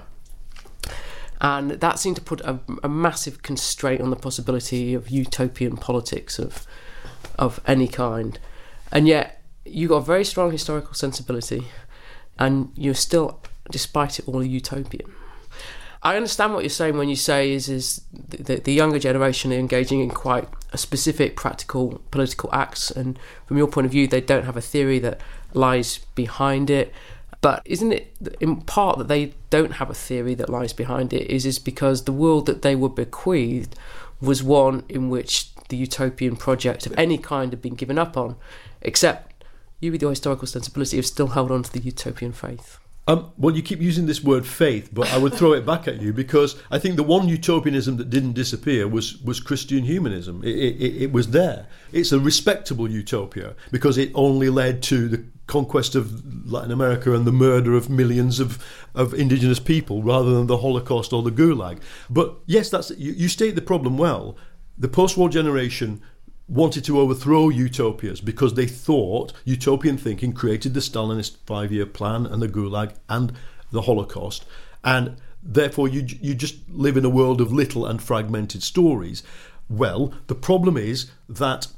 [SPEAKER 3] And that seemed to put a massive constraint on the possibility of utopian politics of any kind. And yet, you got a very strong historical sensibility, and you're still, despite it all, a utopian. I understand what you're saying when you say is the younger generation are engaging in quite a specific practical political acts, and from your point of view, they don't have a theory that lies behind it. But isn't it in part that they don't have a theory that lies behind it is because the world that they were bequeathed was one in which the utopian project of any kind had been given up on, except you with your historical sensibility have still held on to the utopian faith.
[SPEAKER 2] Well, you keep using this word faith, but I would throw it back at you, because I think the one utopianism that didn't disappear was Christian humanism. It was there. It's a respectable utopia because it only led to the conquest of Latin America and the murder of millions of indigenous people rather than the Holocaust or the Gulag. But yes, you state the problem well. The post-war generation wanted to overthrow utopias because they thought utopian thinking created the Stalinist 5-year plan and the Gulag and the Holocaust, and therefore you just live in a world of little and fragmented stories. Well, the problem is that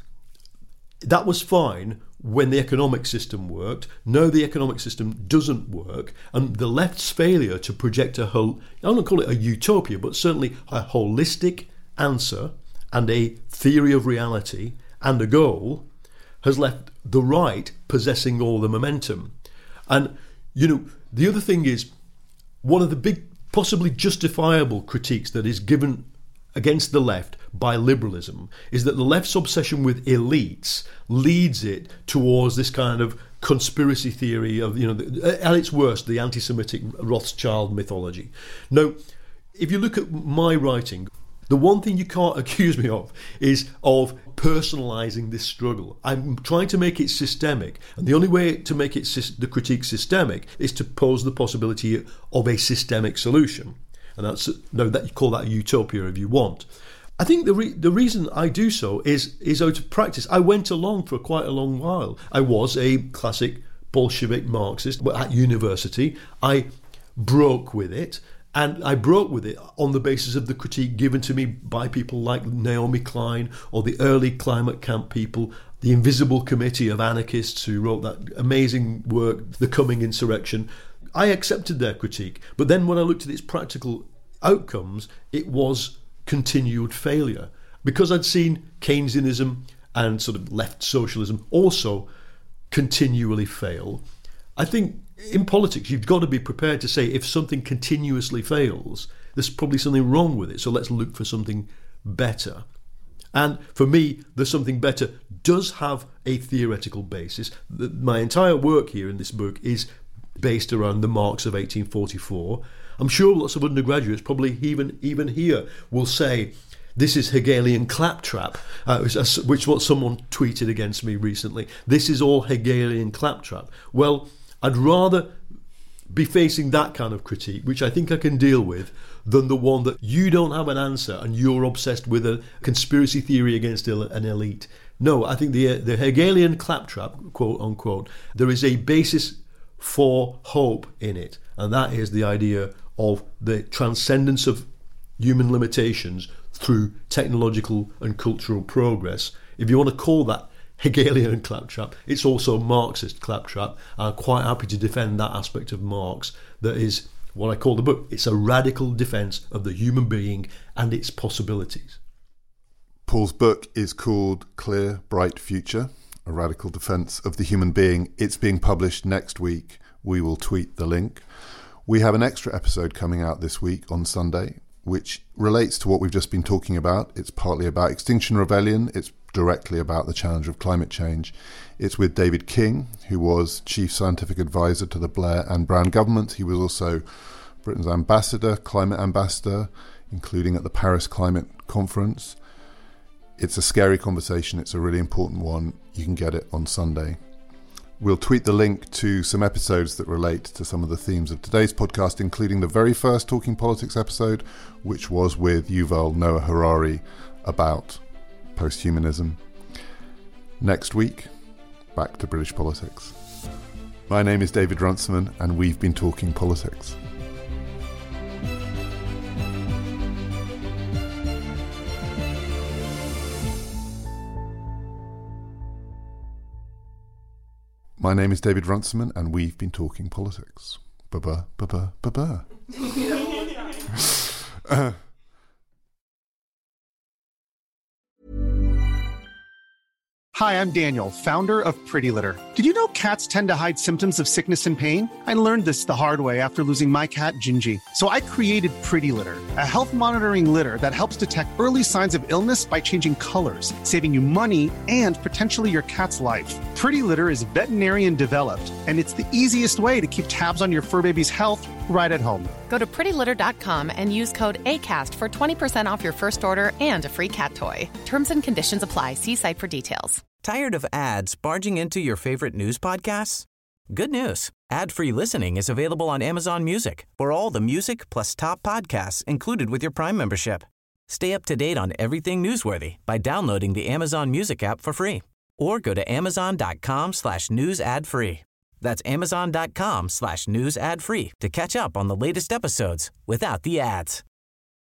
[SPEAKER 2] was fine when the economic system worked. Now the economic system doesn't work, and the left's failure to project I don't call it a utopia, but certainly a holistic answer and a theory of reality and a goal has left the right possessing all the momentum. And, the other thing is, one of the big, possibly justifiable critiques that is given against the left by liberalism is that the left's obsession with elites leads it towards this kind of conspiracy theory of, at its worst, the anti-Semitic Rothschild mythology. Now, if you look at my writing, the one thing you can't accuse me of is of personalising this struggle. I'm trying to make it systemic, and the only way to make it the critique systemic is to pose the possibility of a systemic solution. And that you call that a utopia if you want. I think the reason I do so is out of practice. I went along for quite a long while. I was a classic Bolshevik Marxist at university. I broke with it. And I broke with it on the basis of the critique given to me by people like Naomi Klein or the early climate camp people, the Invisible Committee of Anarchists who wrote that amazing work, The Coming Insurrection. I accepted their critique. But then when I looked at its practical outcomes, it was continued failure. Because I'd seen Keynesianism and sort of left socialism also continually fail. I think in politics, you've got to be prepared to say if something continuously fails, there's probably something wrong with it. So let's look for something better. And for me, the something better does have a theoretical basis. My entire work here in this book is based around the Marx of 1844. I'm sure lots of undergraduates, probably even here, will say, this is Hegelian claptrap, which what someone tweeted against me recently. This is all Hegelian claptrap. Well, I'd rather be facing that kind of critique, which I think I can deal with, than the one that you don't have an answer and you're obsessed with a conspiracy theory against an elite. No, I think the Hegelian claptrap, quote unquote, there is a basis for hope in it, and that is the idea of the transcendence of human limitations through technological and cultural progress. If you want to call that Hegelian claptrap, it's also Marxist claptrap. I'm quite happy to defend that aspect of Marx that is what I call the book. It's a radical defence of the human being and its possibilities.
[SPEAKER 1] Paul's book is called Clear, Bright Future, a radical defence of the human being. It's being published next week. We will tweet the link. We have an extra episode coming out this week on Sunday, which relates to what we've just been talking about. It's partly about Extinction Rebellion. It's directly about the challenge of climate change. It's with David King, who was Chief Scientific Advisor to the Blair and Brown government. He was also Britain's ambassador, climate ambassador, including at the Paris Climate Conference. It's a scary conversation. It's a really important one. You can get it on Sunday. We'll tweet the link to some episodes that relate to some of the themes of today's podcast, including the very first Talking Politics episode, which was with Yuval Noah Harari about posthumanism. Next week, back to British politics. My name is David Runciman, and we've been talking politics. My name is David Runciman, and we've been talking politics. Ba-ba, ba-ba, ba-ba.
[SPEAKER 5] Hi, I'm Daniel, founder of Pretty Litter. Did you know cats tend to hide symptoms of sickness and pain? I learned this the hard way after losing my cat, Gingy. So I created Pretty Litter, a health monitoring litter that helps detect early signs of illness by changing colors, saving you money and potentially your cat's life. Pretty Litter is veterinarian developed, and it's the easiest way to keep tabs on your fur baby's health right at home.
[SPEAKER 6] Go to prettylitter.com and use code ACAST for 20% off your first order and a free cat toy. Terms and conditions apply. See site for details.
[SPEAKER 7] Tired of ads barging into your favorite news podcasts? Good news. Ad-free listening is available on Amazon Music for all the music plus top podcasts included with your Prime membership. Stay up to date on everything newsworthy by downloading the Amazon Music app for free or go to amazon.com/news ad free. That's amazon.com/news ad free to catch up on the latest episodes without the ads.